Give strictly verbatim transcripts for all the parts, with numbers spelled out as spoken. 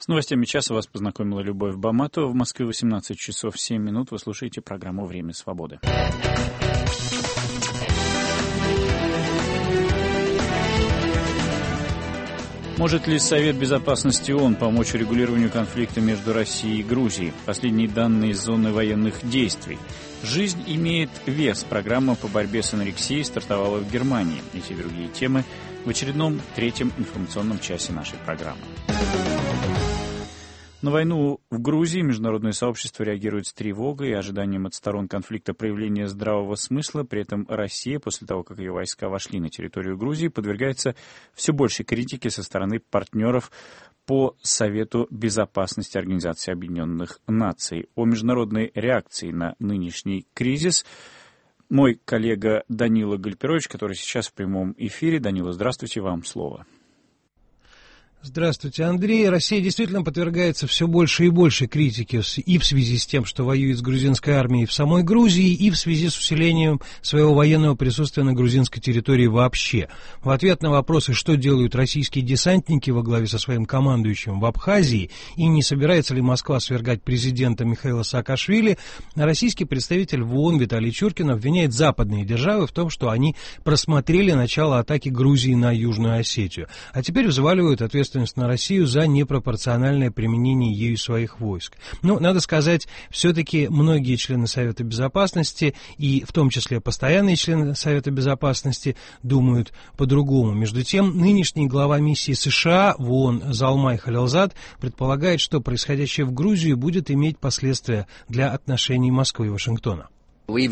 С новостями часа вас познакомила Любовь Баматова. В Москве восемнадцать часов семь минут. Вы слушаете программу «Время свободы». Может ли Совет Безопасности ООН помочь регулированию конфликта между Россией и Грузией? Последние данные из зоны военных действий. «Жизнь имеет вес». Программа по борьбе с анорексией стартовала в Германии. Эти и другие темы в очередном третьем информационном часе нашей программы. На войну в Грузии международное сообщество реагирует с тревогой и ожиданием от сторон конфликта проявления здравого смысла. При этом Россия, после того, как ее войска вошли на территорию Грузии, подвергается все большей критике со стороны партнеров по Совету Безопасности Организации Объединенных Наций. О международной реакции на нынешний кризис мой коллега Данила Гальперович, который сейчас в прямом эфире. Данила, здравствуйте, вам слово. Здравствуйте, Андрей. Россия действительно подвергается все больше и больше критике и в связи с тем, что воюет с грузинской армией в самой Грузии, и в связи с усилением своего военного присутствия на грузинской территории вообще. В ответ на вопросы, что делают российские десантники во главе со своим командующим в Абхазии, и не собирается ли Москва свергать президента Михаила Саакашвили, российский представитель в ООН Виталий Чуркин обвиняет западные державы в том, что они просмотрели начало атаки Грузии на Южную Осетию, а теперь взваливают ответственность на Россию за непропорциональное применение ею своих войск. Но, надо сказать, все-таки многие члены Совета Безопасности, и в том числе постоянные члены Совета Безопасности, думают по-другому. Между тем, нынешний глава миссии США в ООН Залмай Халилзад предполагает, что происходящее в Грузии будет иметь последствия для отношений Москвы и Вашингтона. Мы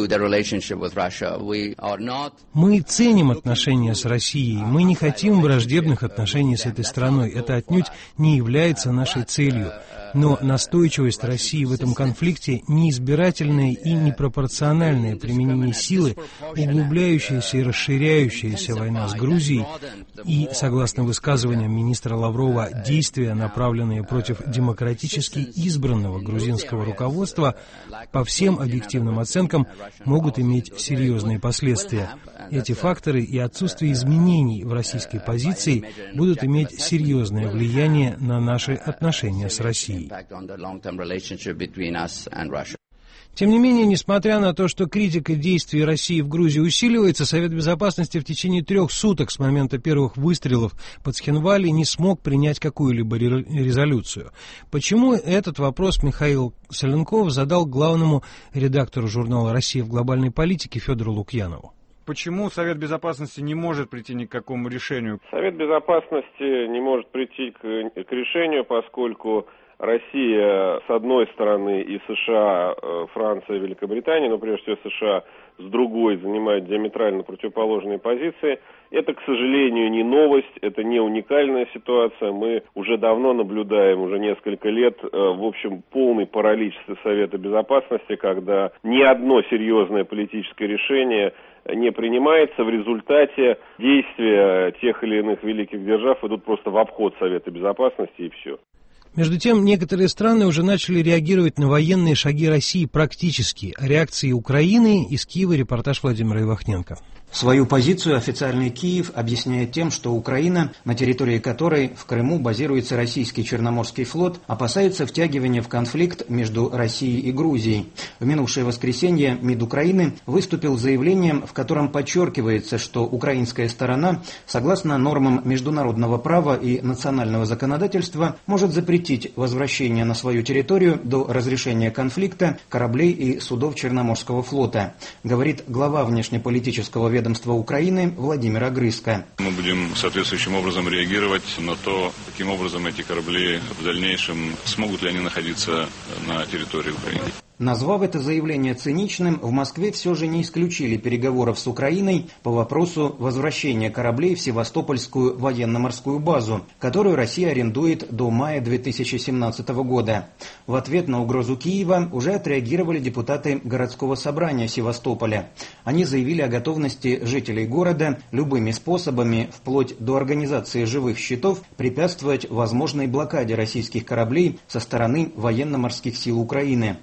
ценим отношения с Россией, мы не хотим враждебных отношений с этой страной, это отнюдь не является нашей целью. Но настойчивость России в этом конфликте, неизбирательное и непропорциональное применение силы, углубляющаяся и расширяющаяся война с Грузией и, согласно высказываниям министра Лаврова, действия, направленные против демократически избранного грузинского руководства, по всем объективным оценкам, могут иметь серьезные последствия. Эти факторы и отсутствие изменений в российской позиции будут иметь серьезное влияние на наши отношения с Россией. Тем не менее, несмотря на то, что критика действий России в Грузии усиливается, Совет Безопасности в течение трех суток с момента первых выстрелов под Цхинвали не смог принять какую-либо резолюцию. Почему этот вопрос Михаил Соленков задал главному редактору журнала «Россия в глобальной политике» Федору Лукьянову? Почему Совет Безопасности не может прийти ни к какому решению? Совет Безопасности не может прийти к, к решению, поскольку Россия, с одной стороны, и США, Франция, Великобритания, но прежде всего США, с другой, занимают диаметрально противоположные позиции. Это, к сожалению, не новость, это не уникальная ситуация. Мы уже давно наблюдаем, уже несколько лет, в общем, полный паралич Совета Безопасности, когда ни одно серьезное политическое решение не принимается. В результате действия тех или иных великих держав идут просто в обход Совета Безопасности, и все. Между тем, некоторые страны уже начали реагировать на военные шаги России практически. Реакции Украины из Киева репортаж Владимира Ивахненко. Свою позицию официальный Киев объясняет тем, что Украина, на территории которой в Крыму базируется российский Черноморский флот, опасается втягивания в конфликт между Россией и Грузией. В минувшее воскресенье МИД Украины выступил с заявлением, в котором подчеркивается, что украинская сторона, согласно нормам международного права и национального законодательства, может запретить возвращение на свою территорию до разрешения конфликта кораблей и судов Черноморского флота, говорит глава внешнеполитического ведомства ведомства Украины Владимир Огрызко. Мы будем соответствующим образом реагировать на то, каким образом эти корабли в дальнейшем, смогут ли они находиться на территории Украины. Назвав это заявление циничным, в Москве все же не исключили переговоров с Украиной по вопросу возвращения кораблей в Севастопольскую военно-морскую базу, которую Россия арендует до мая две тысячи семнадцатого года. В ответ на угрозу Киева уже отреагировали депутаты городского собрания Севастополя. Они заявили о готовности жителей города любыми способами, вплоть до организации живых счетов, препятствовать возможной блокаде российских кораблей со стороны военно-морских сил Украины. А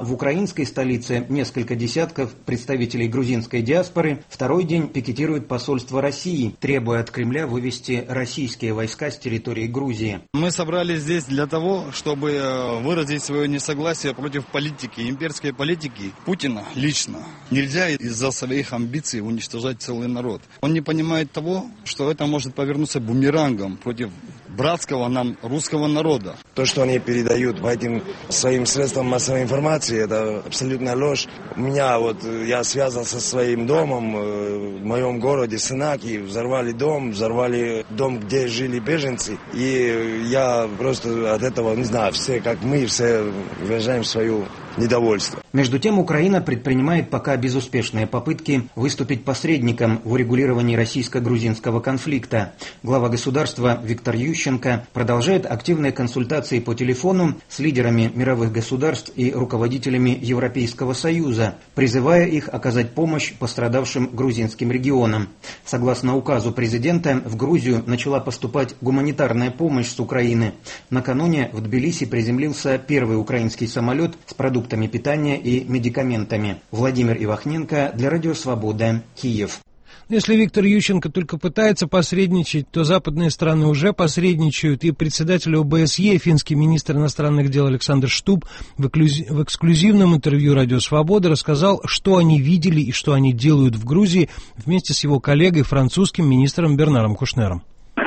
А в украинской столице несколько десятков представителей грузинской диаспоры второй день пикетируют посольство России, требуя от Кремля вывести российские войска с территории Грузии. Мы собрались здесь для того, чтобы выразить свое несогласие против политики, имперской политики Путина лично. Нельзя из-за своих амбиций уничтожать целый народ. Он не понимает того, что это может повернуться бумерангом против братского нам русского народа. То, что они передают по этим своим средствам массовой информации, это абсолютная ложь. У меня вот, я связан со своим домом, в моем городе Сынаки, взорвали дом, взорвали дом, где жили беженцы. И я просто от этого, не знаю, все, как мы, все выражаем свое недовольство. Между тем, Украина предпринимает пока безуспешные попытки выступить посредником в урегулировании российско-грузинского конфликта. Глава государства Виктор Ющенко продолжает активные консультации по телефону с лидерами мировых государств и руководителями Европейского Союза, призывая их оказать помощь пострадавшим грузинским регионам. Согласно указу президента, в Грузию начала поступать гуманитарная помощь с Украины. Накануне в Тбилиси приземлился первый украинский самолет с продуктами питания и медикаментами. Владимир Ивахненко для Радио Свобода, Киев. Если Виктор Ющенко только пытается посредничать, то западные страны уже посредничают, и председатель О Бэ Эс Е, финский министр иностранных дел Александр Штуб, в эксклюзивном интервью Радио Свобода рассказал, что они видели и что они делают в Грузии вместе с его коллегой, французским министром Бернаром Кушнером.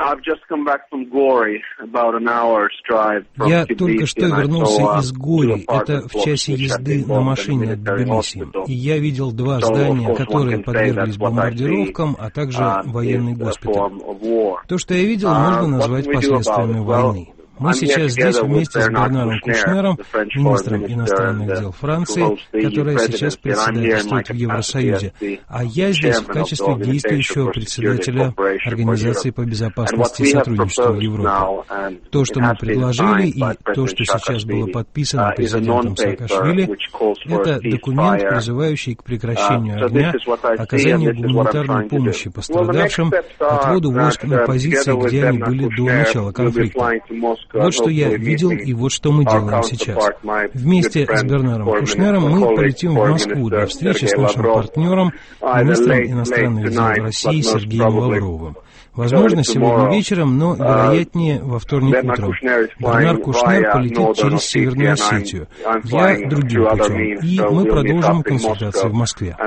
Я только что вернулся из Гори, это в часе езды на машине от Тбилиси, и я видел два здания, которые подверглись бомбардировкам, а также военный госпиталь. То, что я видел, можно назвать последствиями войны. Мы сейчас здесь вместе с Бернаром Кушнером, министром иностранных дел Франции, которая сейчас председательствует в Евросоюзе, а я здесь в качестве действующего председателя Организации по безопасности и сотрудничеству в Европе. То, что мы предложили, и то, что сейчас было подписано президентом Саакашвили, это документ, призывающий к прекращению огня, оказанию гуманитарной помощи пострадавшим, отводу войск на позиции, где они были до начала конфликта. Вот что я видел и вот что мы делаем сейчас. Вместе с Бернаром Кушнером мы полетим в Москву для встречи с нашим партнером, министром иностранных дел России Сергеем Лавровым. Возможно, сегодня вечером, но, вероятнее, во вторник утром. Бернар Кушнер полетит через Северную Осетию. Я другим путем. И мы продолжим консультации в Москве.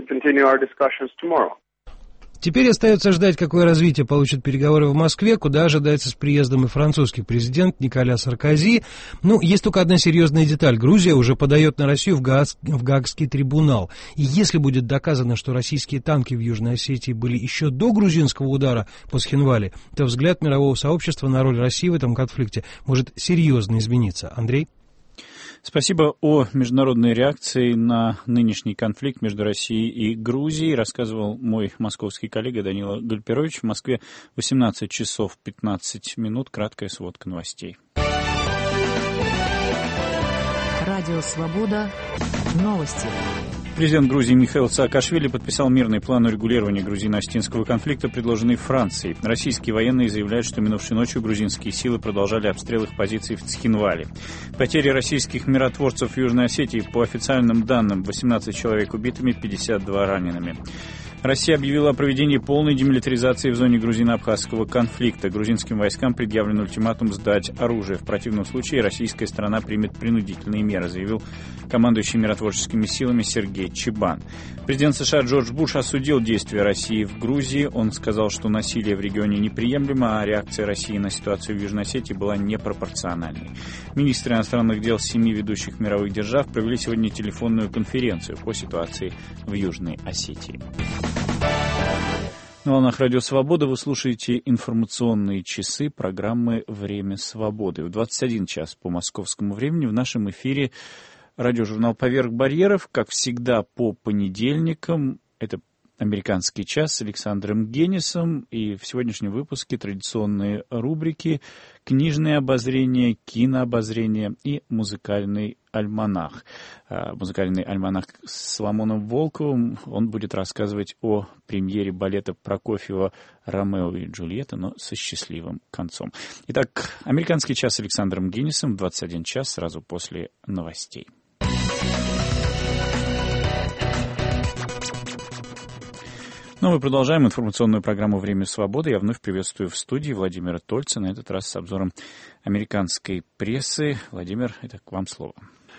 Теперь остается ждать, какое развитие получат переговоры в Москве, куда ожидается с приездом и французский президент Николя Саркози. Ну, есть только одна серьезная деталь. Грузия уже подает на Россию в, Гаагс, в Гаагский трибунал. И если будет доказано, что российские танки в Южной Осетии были еще до грузинского удара по Схинвали, то взгляд мирового сообщества на роль России в этом конфликте может серьезно измениться. Андрей? Спасибо. О международной реакции на нынешний конфликт между Россией и Грузией рассказывал мой московский коллега Данила Гальперович. В Москве восемнадцать часов пятнадцать минут. Краткая сводка новостей. Радио «Свобода». Новости. Президент Грузии Михаил Саакашвили подписал мирный план урегулирования грузино-осетинского конфликта, предложенный Францией. Российские военные заявляют, что минувшей ночью грузинские силы продолжали обстрел их позиций в Цхинвале. Потери российских миротворцев в Южной Осетии, по официальным данным, восемнадцать человек убитыми, пятьдесят два ранеными. Россия объявила о проведении полной демилитаризации в зоне грузино-абхазского конфликта. Грузинским войскам предъявлен ультиматум сдать оружие. В противном случае российская сторона примет принудительные меры, заявил командующий миротворческими силами Сергей Чебан. Президент США Джордж Буш осудил действия России в Грузии. Он сказал, что насилие в регионе неприемлемо, а реакция России на ситуацию в Южной Осетии была непропорциональной. Министры иностранных дел семи ведущих мировых держав провели сегодня телефонную конференцию по ситуации в Южной Осетии. На волнах Радио Свобода вы слушаете информационные часы программы «Время свободы». В двадцать один час по московскому времени в нашем эфире радиожурнал «Поверх барьеров». Как всегда, по понедельникам. Это «Американский час» с Александром Генисом. И в сегодняшнем выпуске традиционные рубрики «Книжное обозрение», «Кинообозрение» и «Музыкальный альманах». Музыкальный альманах с Соломоном Волковым. Он будет рассказывать о премьере балета Прокофьева «Ромео и Джульетта», но со счастливым концом. Итак, «Американский час» с Александром Генисом в двадцать один час сразу после новостей. Ну, мы продолжаем информационную программу «Время свободы». Я вновь приветствую в студии Владимира Тольца, на этот раз с обзором американской прессы. Владимир, это к вам слово.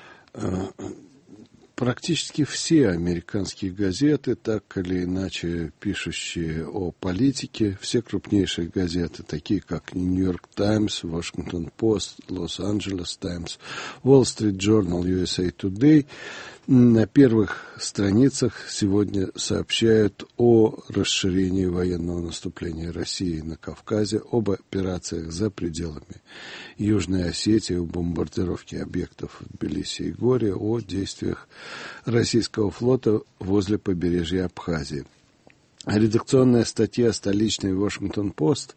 Практически все американские газеты, так или иначе пишущие о политике, все крупнейшие газеты, такие как Нью-Йорк Таймс, Вашингтон Пост, Лос-Анджелес Таймс, Wall Street Journal, ю эс эй Today, на первых страницах сегодня сообщают о расширении военного наступления России на Кавказе, об операциях за пределами Южной Осетии, о бомбардировке объектов в Тбилиси и Горе, о действиях российского флота возле побережья Абхазии. Редакционная статья столичной Вашингтон-Пост,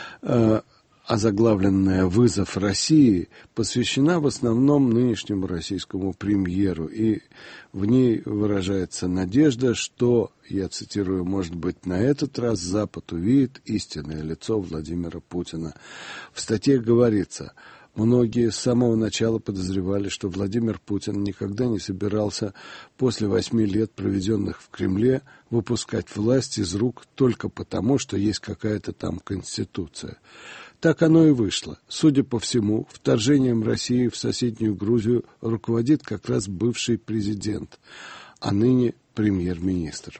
озаглавленная «Вызов России», посвящена в основном нынешнему российскому премьеру, и в ней выражается надежда, что, я цитирую, «может быть, на этот раз Запад увидит истинное лицо Владимира Путина». В статье говорится: многие с самого начала подозревали, что Владимир Путин никогда не собирался после восьми лет, проведенных в Кремле, выпускать власть из рук только потому, что есть какая-то там конституция. Так оно и вышло. Судя по всему, вторжением России в соседнюю Грузию руководит как раз бывший президент, а ныне премьер-министр.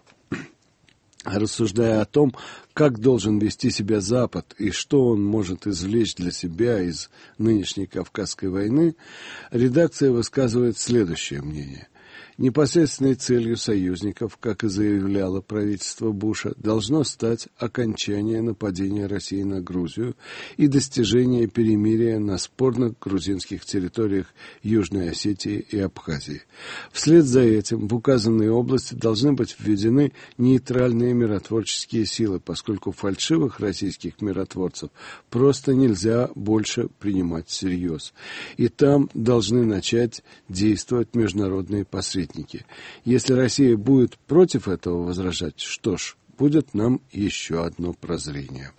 Рассуждая о том, как должен вести себя Запад и что он может извлечь для себя из нынешней Кавказской войны, редакция высказывает следующее мнение. Непосредственной целью союзников, как и заявляло правительство Буша, должно стать окончание нападения России на Грузию и достижение перемирия на спорных грузинских территориях Южной Осетии и Абхазии. Вслед за этим в указанные области должны быть введены нейтральные миротворческие силы, поскольку фальшивых российских миротворцев просто нельзя больше принимать всерьез. И там должны начать действовать международные посредники. Если Россия будет против этого возражать, что ж, будет нам еще одно прозрение.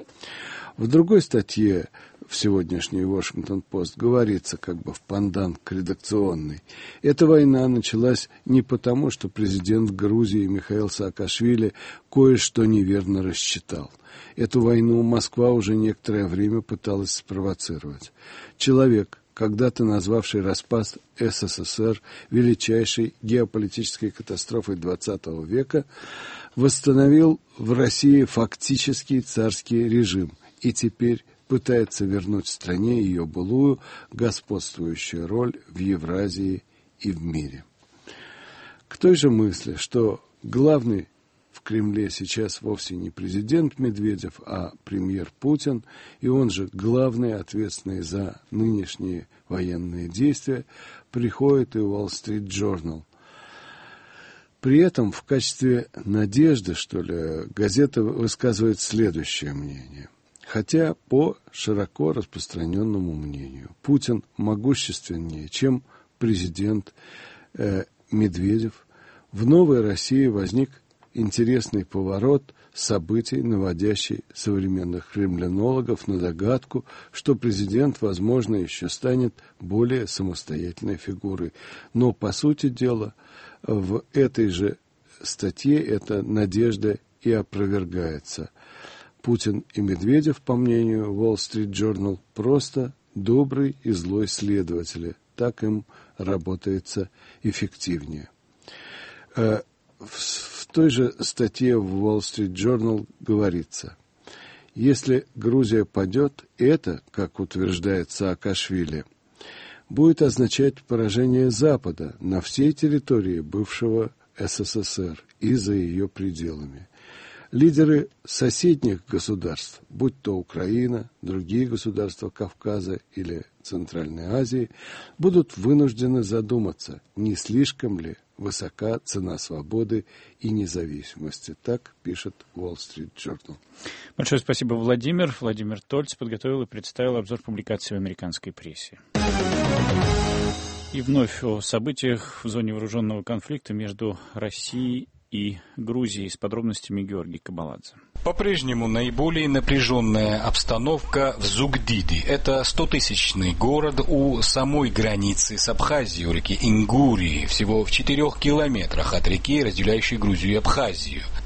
В другой статье в сегодняшней Вашингтон-Пост говорится, как бы в пандан к редакционной: эта война началась не потому, что президент Грузии Михаил Саакашвили кое-что неверно рассчитал. Эту войну Москва уже некоторое время пыталась спровоцировать. Человек, когда-то назвавший распад эс эс эс эр величайшей геополитической катастрофой двадцатого века, восстановил в России фактический царский режим и теперь пытается вернуть стране ее былую господствующую роль в Евразии и в мире. К той же мысли, что главный в Кремле сейчас вовсе не президент Медведев, а премьер Путин, и он же главный, ответственный за нынешние военные действия, приходит и Wall Street Journal. При этом в качестве надежды, что ли, газета высказывает следующее мнение. Хотя, по широко распространенному мнению, Путин могущественнее, чем президент э, Медведев, в новой России возник интересный поворот событий, наводящий современных кремлинологов на догадку, что президент, возможно, еще станет более самостоятельной фигурой. Но, по сути дела, в этой же статье эта надежда и опровергается. Путин и Медведев, по мнению Wall Street Journal, просто добрый и злой следователи. Так им работается эффективнее. В той же статье в Wall Street Journal говорится: если Грузия падет, это, как утверждает Саакашвили, будет означать поражение Запада на всей территории бывшего эс эс эс эр и за ее пределами. Лидеры соседних государств, будь то Украина, другие государства Кавказа или Центральной Азии, будут вынуждены задуматься, не слишком ли высока цена свободы и независимости. Так пишет Wall Street Journal. Большое спасибо, Владимир. Владимир Тольц подготовил и представил обзор публикаций в американской прессе. И вновь о событиях в зоне вооруженного конфликта между Россией и Грузией с подробностями Георгий Кабаладзе. По-прежнему наиболее напряженная обстановка в Зугдиде. Это стотысячный город у самой границы с Абхазией, у реки Ингурии, всего в четырех километрах от реки, разделяющей Грузию и Абхазию.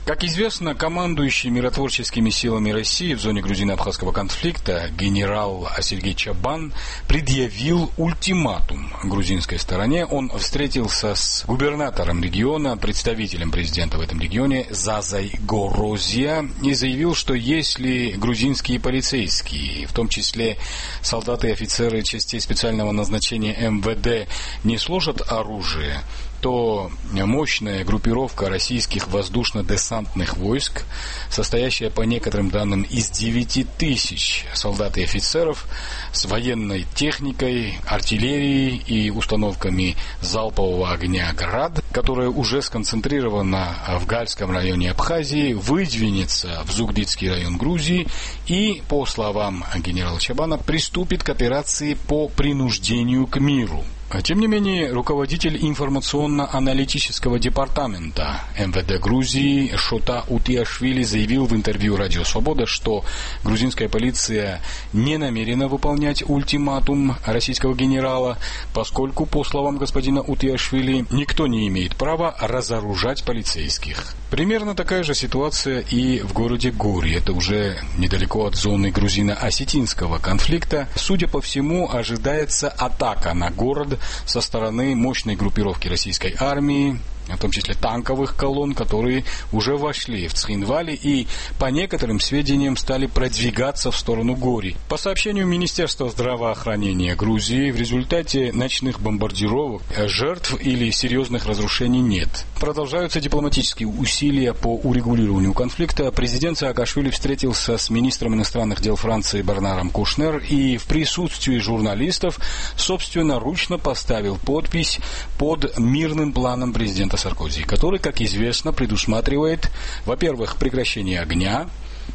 Как известно, командующий миротворческими силами России в зоне грузино-абхазского конфликта генерал Сергей Чабан предъявил ультиматум грузинской стороне. Он встретился с губернатором региона, представителем президента в этом регионе Зазой Горозия, и заявил, что если грузинские полицейские, в том числе солдаты и офицеры частей специального назначения эм вэ дэ, не сложат оружие, то мощная группировка российских воздушно-десантных войск, состоящая по некоторым данным из девяти тысяч солдат и офицеров, с военной техникой, артиллерией и установками залпового огня «Град», которая уже сконцентрирована в Гальском районе Абхазии, выдвинется в Зугдидский район Грузии и, по словам генерала Чабана, приступит к операции по принуждению к миру. Тем не менее, руководитель информационно-аналитического департамента эм вэ дэ Грузии Шота Утиашвили заявил в интервью «Радио Свобода», что грузинская полиция не намерена выполнять ультиматум российского генерала, поскольку, по словам господина Утиашвили, никто не имеет права разоружать полицейских. Примерно такая же ситуация и в городе Гори. Это уже недалеко от зоны грузино-осетинского конфликта. Судя по всему, ожидается атака на город со стороны мощной группировки российской армии, в том числе танковых колонн, которые уже вошли в Цхинвали и, по некоторым сведениям, стали продвигаться в сторону Гори. По сообщению Министерства здравоохранения Грузии, в результате ночных бомбардировок жертв или серьезных разрушений нет. Продолжаются дипломатические усилия по урегулированию конфликта. Президент Саакашвили встретился с министром иностранных дел Франции Бернаром Кушнер и в присутствии журналистов собственноручно поставил подпись под мирным планом президента Саркози, который, как известно, предусматривает, во-первых, прекращение огня,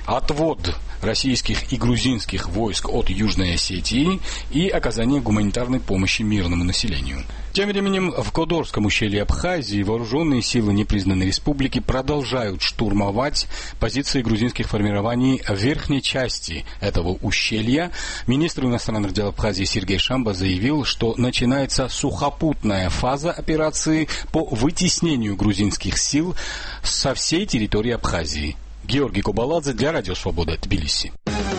отвод российских и грузинских войск от Южной Осетии и оказание гуманитарной помощи мирному населению. Тем временем в Кодорском ущелье Абхазии вооруженные силы непризнанной республики продолжают штурмовать позиции грузинских формирований в верхней части этого ущелья. Министр иностранных дел Абхазии Сергей Шамба заявил, что начинается сухопутная фаза операции по вытеснению грузинских сил со всей территории Абхазии. Георгий Кубаладзе для Радио Свобода, Тбилиси.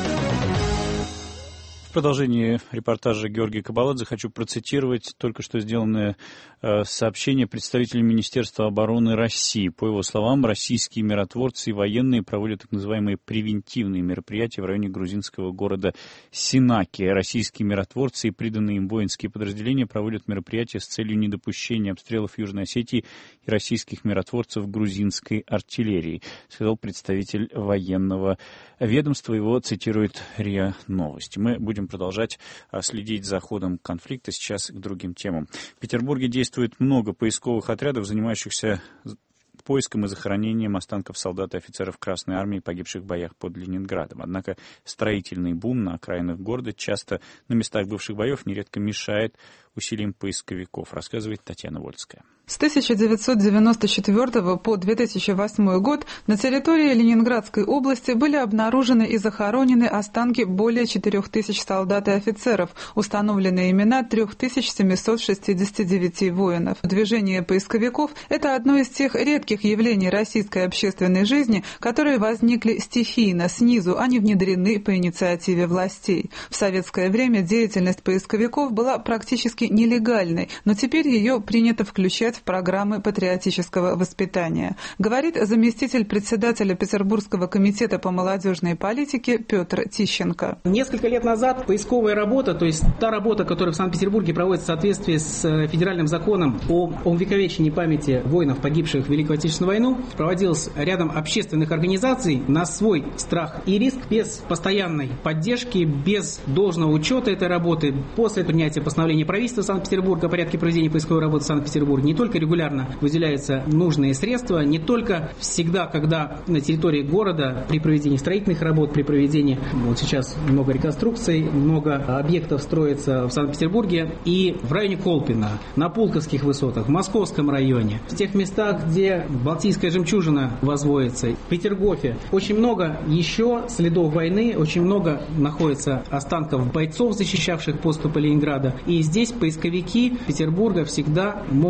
В продолжении репортажа Георгия Кабаладзе хочу процитировать только что сделанное э, сообщение представителя Министерства обороны России. По его словам, российские миротворцы и военные проводят так называемые превентивные мероприятия в районе грузинского города Синаки. Российские миротворцы и приданные им воинские подразделения проводят мероприятия с целью недопущения обстрелов Южной Осетии и российских миротворцев грузинской артиллерии, сказал представитель военного ведомства. Его цитирует РИА Новости. Мы будем продолжать следить за ходом конфликта. Сейчас к другим темам. В Петербурге действует много поисковых отрядов, занимающихся поиском и захоронением останков солдат и офицеров Красной Армии, погибших в боях под Ленинградом. Однако строительный бум на окраинах города, часто на местах бывших боев, нередко мешает усилиям поисковиков, рассказывает Татьяна Вольская. С тысяча девятьсот девяносто четвёртого по две тысячи восьмой год на территории Ленинградской области были обнаружены и захоронены останки более четырех тысяч солдат и офицеров, установлены имена три тысячи семьсот шестьдесят девять воинов. Движение поисковиков – это одно из тех редких явлений российской общественной жизни, которые возникли стихийно, снизу, а не внедрены по инициативе властей. В советское время деятельность поисковиков была практически нелегальной, но теперь ее принято включать в программы патриотического воспитания, говорит заместитель председателя Петербургского комитета по молодежной политике Петр Тищенко. Несколько лет назад поисковая работа, то есть та работа, которая в Санкт-Петербурге проводится в соответствии с федеральным законом о увековечении памяти воинов, погибших в Великую Отечественную войну, проводилась рядом общественных организаций на свой страх и риск, без постоянной поддержки, без должного учета этой работы. После принятия постановления правительства Санкт-Петербурга о порядке проведения поисковой работы в Санкт-Петербурге не только регулярно выделяются нужные средства, не только всегда, когда на территории города при проведении строительных работ, при проведении, вот сейчас много реконструкций, много объектов строится в Санкт-Петербурге и в районе Колпино, на Пулковских высотах, в Московском районе, в тех местах, где Балтийская жемчужина возводится, в Петергофе. Очень много еще следов войны, очень много находится останков бойцов, защищавших подступы Ленинграда. И здесь поисковики Петербурга всегда могут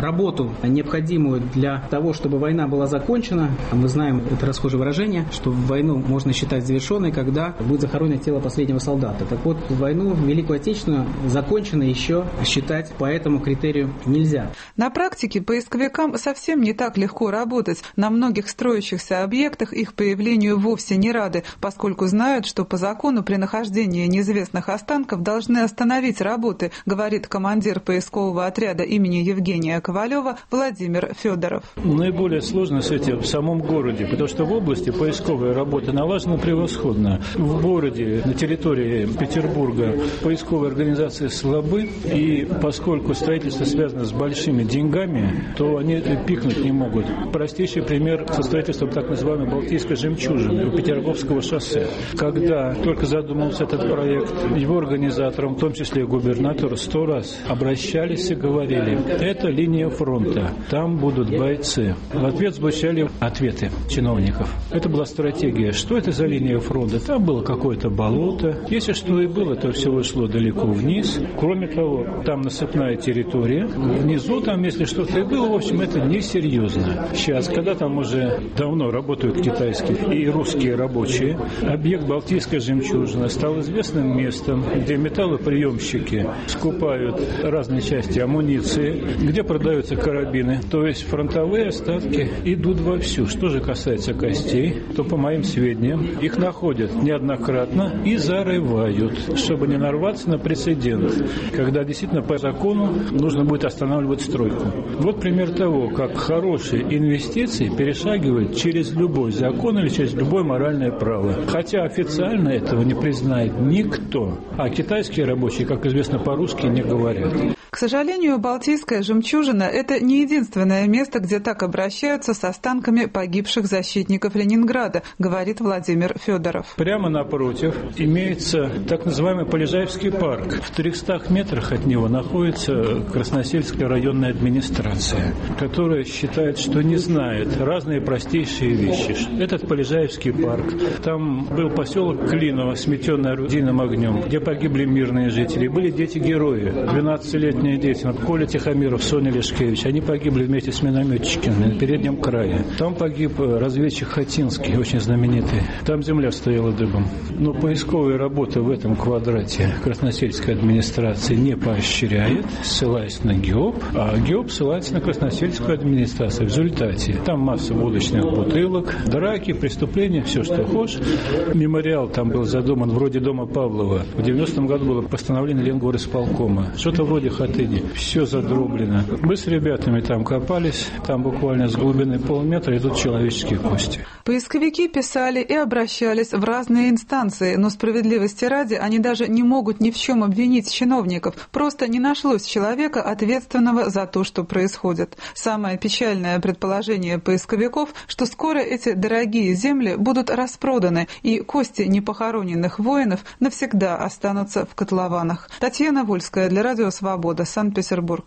работу, необходимую для того, чтобы война была закончена. Мы знаем, это расхожее выражение, что войну можно считать завершенной, когда будет захоронено тело последнего солдата. Так вот, войну Великую Отечественную законченной еще считать по этому критерию нельзя. На практике поисковикам совсем не так легко работать. На многих строящихся объектах их появлению вовсе не рады, поскольку знают, что по закону при нахождении неизвестных останков должны остановить работы, говорит командир поискового отряда имени Евгения Ковалева Владимир Федоров. Наиболее сложно с этим в самом городе, потому что в области поисковая работа налажена превосходно. В городе, на территории Петербурга, поисковые организации слабы, и поскольку строительство связано с большими деньгами, то они пикнуть не могут. Простейший пример со строительством так называемой Балтийской жемчужины у Петерговского шоссе. Когда только задумался этот проект, его организаторам, в том числе и губернатору, сто раз обращались и говорили: это линия фронта, там будут бойцы. В ответ звучали ответы чиновников. Это была стратегия. Что это за линия фронта? Там было какое-то болото. Если что и было, то все ушло далеко вниз. Кроме того, там насыпная территория. Внизу там, если что-то и было, в общем, это несерьезно. Сейчас, когда там уже давно работают китайские и русские рабочие, объект Балтийская жемчужина стал известным местом, где металлоприемщики скупают разные части амуниции, где продаются карабины. То есть фронтовые остатки идут вовсю. Что же касается костей, то, по моим сведениям, их находят неоднократно и зарывают, чтобы не нарваться на прецедент, когда действительно по закону нужно будет останавливать стройку. Вот пример того, как хорошие инвестиции перешагивают через любой закон или через любое моральное право. Хотя официально этого не признает никто, а китайские рабочие, как известно, по-русски не говорят. К сожалению, Балтийская жемчужина – это не единственное место, где так обращаются с останками погибших защитников Ленинграда, говорит Владимир Федоров. Прямо напротив имеется так называемый Полежаевский парк. В трехстах метрах от него находится Красносельская районная администрация, которая считает, что не знает разные простейшие вещи. Этот Полежаевский парк, там был поселок Клиново, сметенный орудийным огнем, где погибли мирные жители. Были дети-герои, двенадцатилетние дети, Коля Тихомиров, Соня Лешкевич. Они погибли вместе с минометчиками на переднем крае. Там погиб разведчик Хатинский, очень знаменитый. Там земля стояла дыбом. Но поисковая работа в этом квадрате Красносельской администрации не поощряет, ссылаясь на ГИОП, а ГИОП ссылается на Красносельскую администрацию. В результате там масса водочных бутылок, драки, преступления, все, что хочешь. Мемориал там был задуман вроде дома Павлова. В девяностом году было постановление Ленгорисполкома. Что-то вроде Хатыни. Все задроблено. Мы с ребятами там копались, там буквально с глубины полметра идут человеческие кости. Поисковики писали и обращались в разные инстанции, но справедливости ради они даже не могут ни в чем обвинить чиновников. Просто не нашлось человека, ответственного за то, что происходит. Самое печальное предположение поисковиков, что скоро эти дорогие земли будут распроданы, и кости непохороненных воинов навсегда останутся в котлованах. Татьяна Вольская для Радио Свобода, Санкт-Петербург.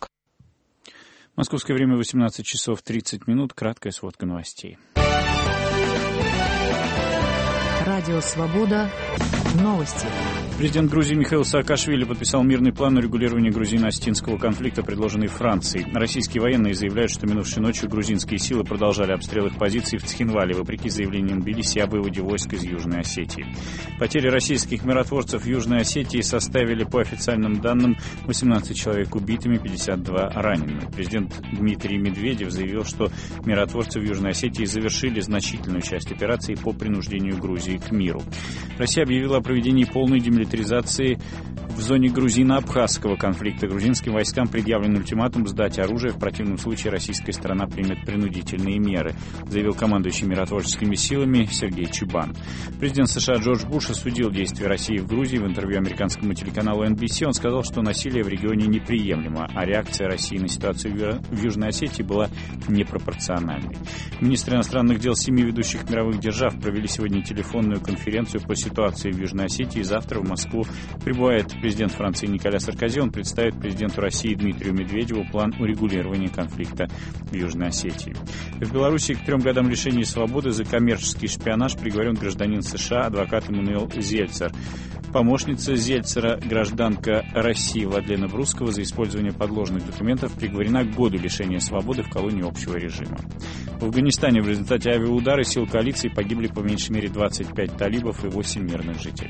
Московское время восемнадцать часов тридцать минут. Краткая сводка новостей. Радио Свобода. Новости. Президент Грузии Михаил Саакашвили подписал мирный план урегулирования грузино-осетинского конфликта, предложенный Францией. Российские военные заявляют, что минувшей ночью грузинские силы продолжали обстрел их позиций в Цхинвале, вопреки заявлениям Тбилиси о выводе войск из Южной Осетии. Потери российских миротворцев в Южной Осетии составили, по официальным данным, восемнадцать человек убитыми, пятьдесят два ранеными. Президент Дмитрий Медведев заявил, что миротворцы в Южной Осетии завершили значительную часть операции по принуждению Грузии к миру. Россия объявила о проведении полной демилитаризации в зоне грузино-абхазского конфликта. Грузинским войскам предъявлен ультиматум сдать оружие, в противном случае российская сторона примет принудительные меры, заявил командующий миротворческими силами Сергей Чубан. Президент США Джордж Буш осудил действия России в Грузии. В интервью американскому телеканалу эн би си он сказал, что насилие в регионе неприемлемо, а реакция России на ситуацию в Южной Осетии была непропорциональной. Министры иностранных дел семи ведущих мировых держав провели сегодня телефонную конференцию по ситуации в Южной Осетии. Завтра в Москву прибывает президент Франции Николя Саркози, он представит президенту России Дмитрию Медведеву план урегулирования конфликта в Южной Осетии. В Беларуси к трем годам лишения свободы за коммерческий шпионаж приговорен гражданин США, адвокат Эммануэл Зельцер. Помощница Зельцера, гражданка России Владлена Брускова, за использование подложных документов приговорена к году лишения свободы в колонии общего режима. В Афганистане в результате авиаудара сил коалиции погибли по меньшей мере двадцать пять талибов и восемь мирных жителей.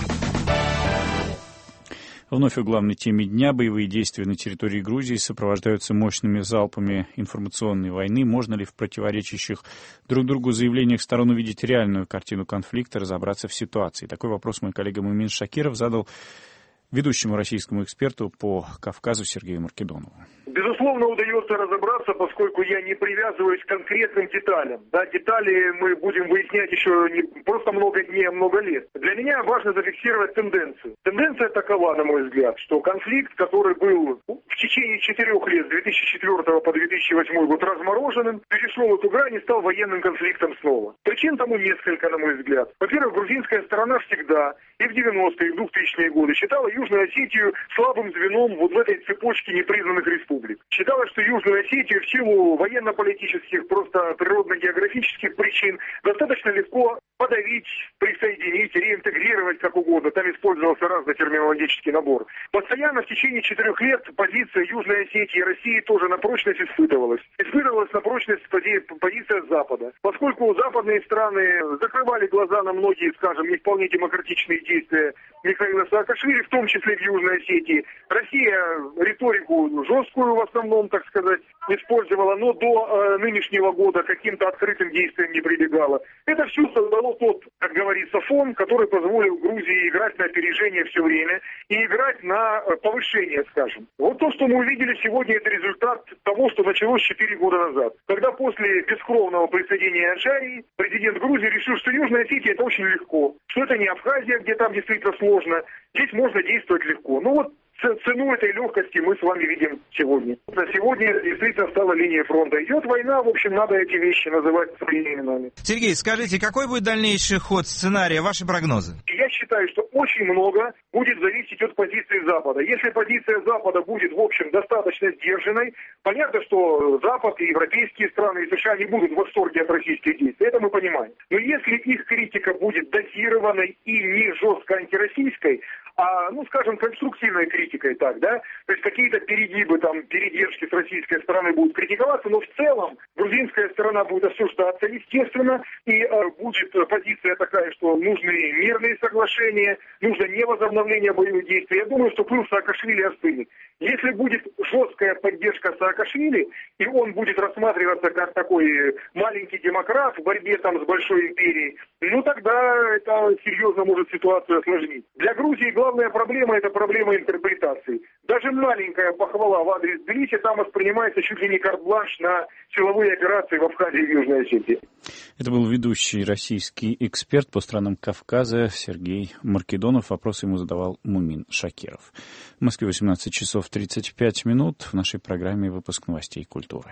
Вновь о главной теме дня. Боевые действия на территории Грузии сопровождаются мощными залпами информационной войны. Можно ли в противоречащих друг другу заявлениях сторон увидеть реальную картину конфликта, разобраться в ситуации? Такой вопрос мой коллега Мумин Шакиров задал ведущему российскому эксперту по Кавказу Сергею Маркедонову. Безусловно, удается разобраться, поскольку я не привязываюсь к конкретным деталям. Да, детали мы будем выяснять еще не просто много дней, а много лет. Для меня важно зафиксировать тенденцию. Тенденция такова, на мой взгляд, что конфликт, который был в течение четырех лет, с две тысячи четвёртого по две тысячи восьмой год размороженным, перешел эту грань и стал военным конфликтом снова. Причин тому несколько, на мой взгляд. Во-первых, грузинская сторона всегда, и в девяностые, и в двухтысячные годы, считала Южную Осетию слабым звеном вот в этой цепочке непризнанных республик. Считалось, что Южную Осетию в силу военно-политических, просто природно-географических причин достаточно легко подавить, присоединить, реинтегрировать, как угодно. Там использовался разный терминологический набор. Постоянно в течение четырех лет позиция Южной Осетии и России тоже на прочность испытывалась. Испытывалась на прочность позиция Запада. Поскольку западные страны закрывали глаза на многие, скажем, не вполне демократичные действия Михаила Саакашвили, в том числе в Южной Осетии, Россия риторику жесткую в основном, так сказать, использовала, но до э, нынешнего года каким-то открытым действиям не прибегала. Это все создало тот, как говорится, фон, который позволил Грузии играть на опережение все время и играть на повышение, скажем. Вот то, что мы увидели сегодня, это результат того, что началось четыре года назад. Когда после бескровного присоединения Аджарии президент Грузии решил, что Южная Осетия это очень легко, что это не Абхазия, где там действительно сложно, здесь можно действовать легко. Ну вот цену этой легкости мы с вами видим сегодня. На сегодня действительно стала линия фронта. Идет война, в общем, надо эти вещи называть своими именами. Сергей, скажите, какой будет дальнейший ход сценария, ваши прогнозы? Я считаю, что очень много будет зависеть от позиции Запада. Если позиция Запада будет, в общем, достаточно сдержанной, понятно, что Запад и европейские страны, и США не будут в восторге от российских действий. Это мы понимаем. Но если их критика будет дозированной и не жестко антироссийской, а, ну, скажем, конструктивной критикой, так, да, то есть какие-то перегибы, там, передержки с российской стороны будут критиковаться, но в целом грузинская сторона будет осуждаться, естественно, и э, будет позиция такая, что нужны мирные соглашения, нужно не возобновление боевых действий. Я думаю, что плюс Саакашвили остынет. Если будет жесткая поддержка Саакашвили, и он будет рассматриваться как такой маленький демократ в борьбе там с большой империей, ну тогда это серьезно может ситуацию осложнить. Для Грузии главная проблема – это проблема интерпретации. Даже маленькая похвала в адрес Тбилиси там воспринимается чуть ли не карт-бланш на силовые операции в Абхазии и в Южной Осетии. Это был ведущий российский эксперт по странам Кавказа Сергей Маркедонов. Вопрос ему задавал Мумин Шакиров. В Москве восемнадцать часов тридцать пять минут. В нашей программе выпуск новостей культуры.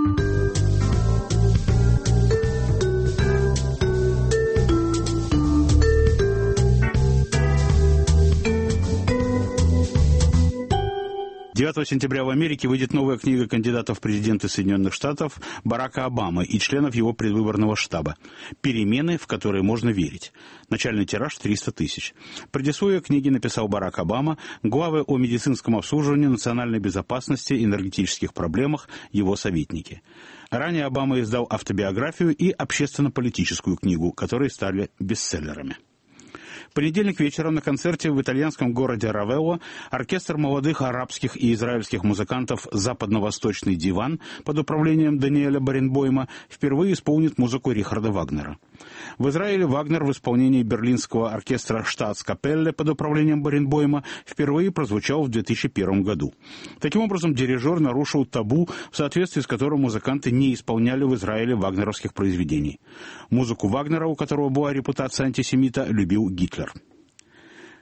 девятого сентября в Америке выйдет новая книга кандидатов в президенты Соединенных Штатов Барака Обамы и членов его предвыборного штаба «Перемены, в которые можно верить». Начальный тираж триста тысяч. Предисловие книги написал Барак Обама, главы о медицинском обслуживании, национальной безопасности и энергетических проблемах его советники. Ранее Обама издал автобиографию и общественно-политическую книгу, которые стали бестселлерами. В понедельник вечером на концерте в итальянском городе Равелло оркестр молодых арабских и израильских музыкантов «Западно-Восточный диван» под управлением Даниэля Баренбойма впервые исполнит музыку Рихарда Вагнера. В Израиле Вагнер в исполнении берлинского оркестра «Штатскапелле» под управлением Баренбойма впервые прозвучал в две тысячи первом году. Таким образом, дирижер нарушил табу, в соответствии с которым музыканты не исполняли в Израиле вагнеровских произведений. Музыку Вагнера, у которого была репутация антисемита, любил Гитлер.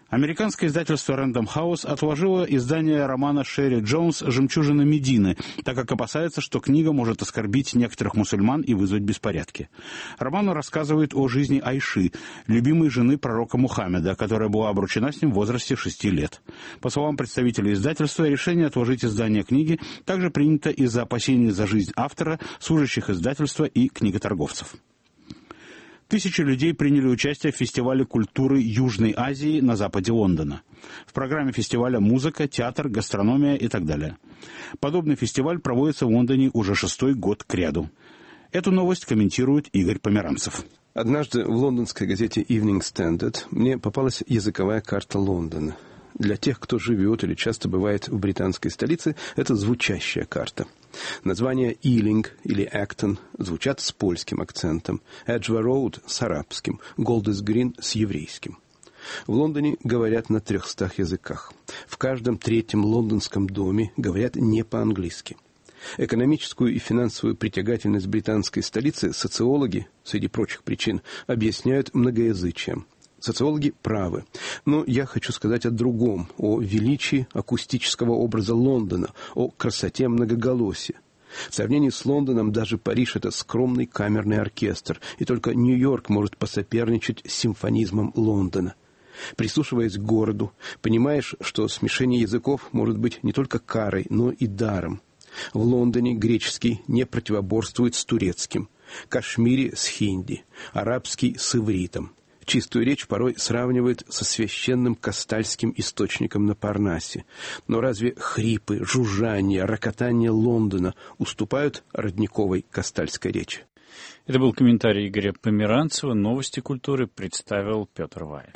Американское издательство Random House отложило издание романа Шерри Джонс «Жемчужина Медины», так как опасается, что книга может оскорбить некоторых мусульман и вызвать беспорядки. Роман рассказывает о жизни Айши, любимой жены пророка Мухаммеда, которая была обручена с ним в возрасте шести лет. По словам представителей издательства, решение отложить издание книги также принято из-за опасений за жизнь автора, служащих издательства и книготорговцев. Тысячи людей приняли участие в фестивале культуры Южной Азии на западе Лондона. В программе фестиваля музыка, театр, гастрономия и так далее. Подобный фестиваль проводится в Лондоне уже шестой год кряду. Эту новость комментирует Игорь Померанцев. Однажды в лондонской газете Evening Standard мне попалась языковая карта Лондона. Для тех, кто живет или часто бывает в британской столице, это звучащая карта. Названия Ealing или Acton звучат с польским акцентом, Edgware Road с арабским, Golders Green с еврейским. В Лондоне говорят на трехстах языках. В каждом третьем лондонском доме говорят не по-английски. Экономическую и финансовую притягательность британской столицы социологи, среди прочих причин, объясняют многоязычием. Социологи правы. Но я хочу сказать о другом, о величии акустического образа Лондона, о красоте многоголосия. В сравнении с Лондоном даже Париж – это скромный камерный оркестр, и только Нью-Йорк может посоперничать с симфонизмом Лондона. Прислушиваясь к городу, понимаешь, что смешение языков может быть не только карой, но и даром. В Лондоне греческий не противоборствует с турецким, кашмири с хинди, арабский с ивритом. Чистую речь порой сравнивают со священным кастальским источником на Парнасе. Но разве хрипы, жужжание, рокотание Лондона уступают родниковой кастальской речи? Это был комментарий Игоря Померанцева. Новости культуры представил Петр Вайль.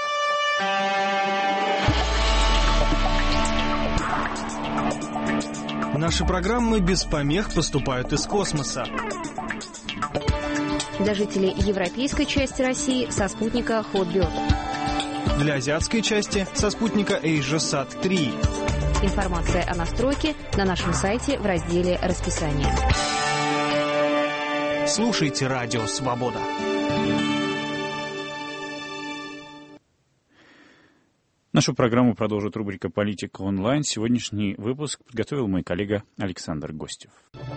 Наши программы без помех поступают из космоса. Для жителей европейской части России со спутника Hotbird. Для азиатской части со спутника AsiaSat три. Информация о настройке на нашем сайте в разделе «Расписание». Слушайте Радио Свобода. Нашу программу продолжит рубрика «Политика онлайн». Сегодняшний выпуск подготовил мой коллега Александр Гостев.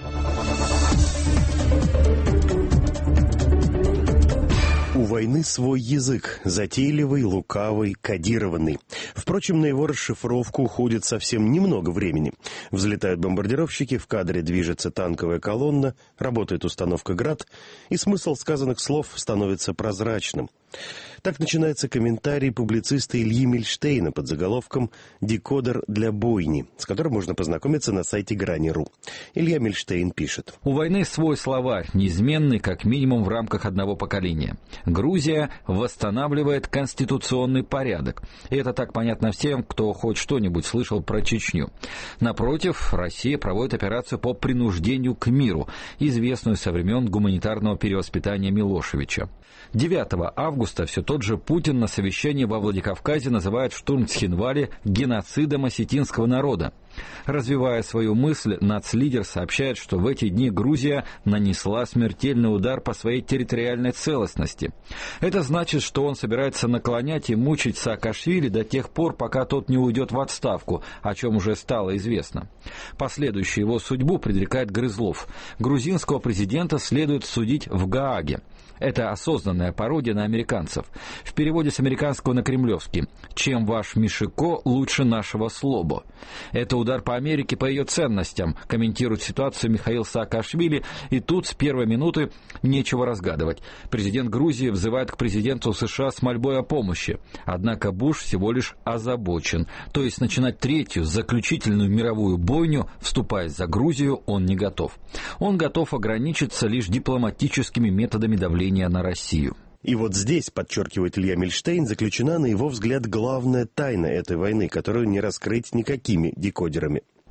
У войны свой язык, затейливый, лукавый, кодированный. Впрочем, на его расшифровку уходит совсем немного времени. Взлетают бомбардировщики, в кадре движется танковая колонна, работает установка «Град», и смысл сказанных слов становится прозрачным. Так начинается комментарий публициста Ильи Мильштейна под заголовком «Декодер для бойни», с которым можно познакомиться на сайте Грани точка ру. Илья Мильштейн пишет. У войны свой словарь, неизменный как минимум в рамках одного поколения. Грузия восстанавливает конституционный порядок. И это так понятно всем, кто хоть что-нибудь слышал про Чечню. Напротив, Россия проводит операцию по принуждению к миру, известную со времен гуманитарного перевоспитания Милошевича. девятого августа все тот же Путин на совещании во Владикавказе называет штурм Цхинвали геноцидом осетинского народа. Развивая свою мысль, нацлидер сообщает, что в эти дни Грузия нанесла смертельный удар по своей территориальной целостности. Это значит, что он собирается наклонять и мучить Саакашвили до тех пор, пока тот не уйдет в отставку, о чем уже стало известно. Последующую его судьбу предрекает Грызлов. Грузинского президента следует судить в Гааге. Это осознанная пародия на американцев. В переводе с американского на кремлевский. «Чем ваш Мишико лучше нашего Слобо». Это удар по Америке, по ее ценностям, комментирует ситуацию Михаил Саакашвили, и тут с первой минуты нечего разгадывать. Президент Грузии взывает к президенту США с мольбой о помощи. Однако Буш всего лишь озабочен. То есть начинать третью, заключительную мировую бойню, вступая за Грузию, он не готов. Он готов ограничиться лишь дипломатическими методами давления на Россию. И вот здесь, подчеркивает Илья Мильштейн, заключена, на его взгляд, главная тайна этой войны, которую не раскрыть никакими декодерами.